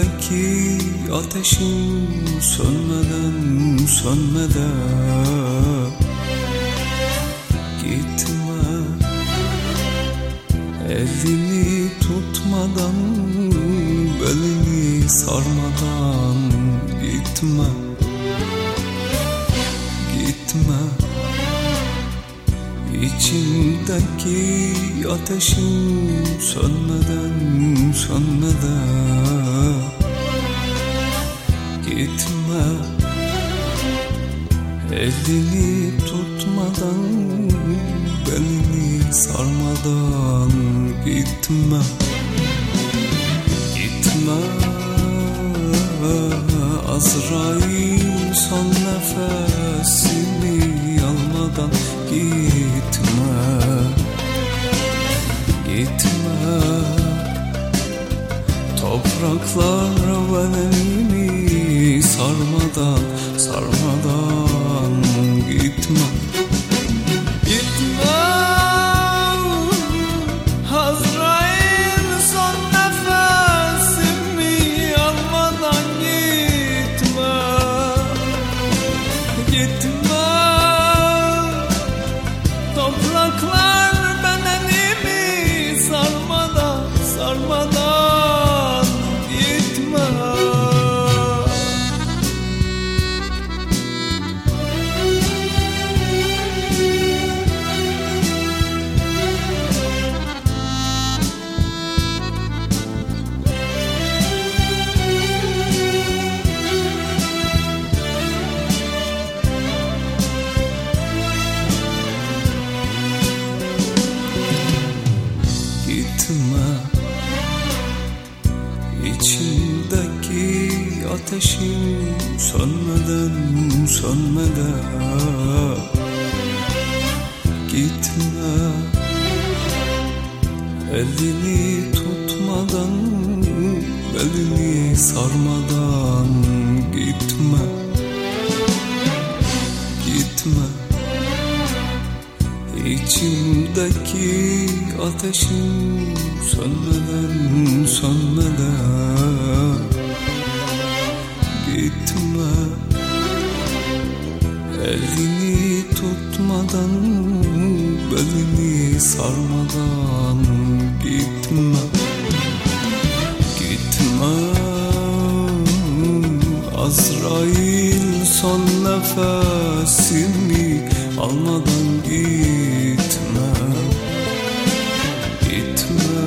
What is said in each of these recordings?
İçimdeki ateşim sönmeden gitme, elini tutmadan, belini sarmadan gitme, gitme. İçimdeki ateşim sönmeden gitme, elini tutmadan, belini sarmadan gitme, gitme. Azrail son nefesini almadan gitme, gitme. Topraklar bedenimi sarmadan gitme, gitme. Azrail son nefesimi almadan gitme, gitme. Topraklar bedenimi sarmadan gitme. Gitme, içimdeki ateşim sönmeden gitme, elini tutmadan, belini sarmadan gitme, gitme. İçimdeki ateşim sönmeden gitme, elini tutmadan, belini sarmadan gitme, gitme. Azrail son nefesimi almadan gitme, gitme.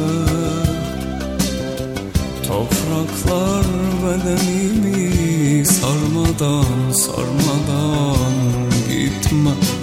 Topraklar bedenimi sarmadan gitme.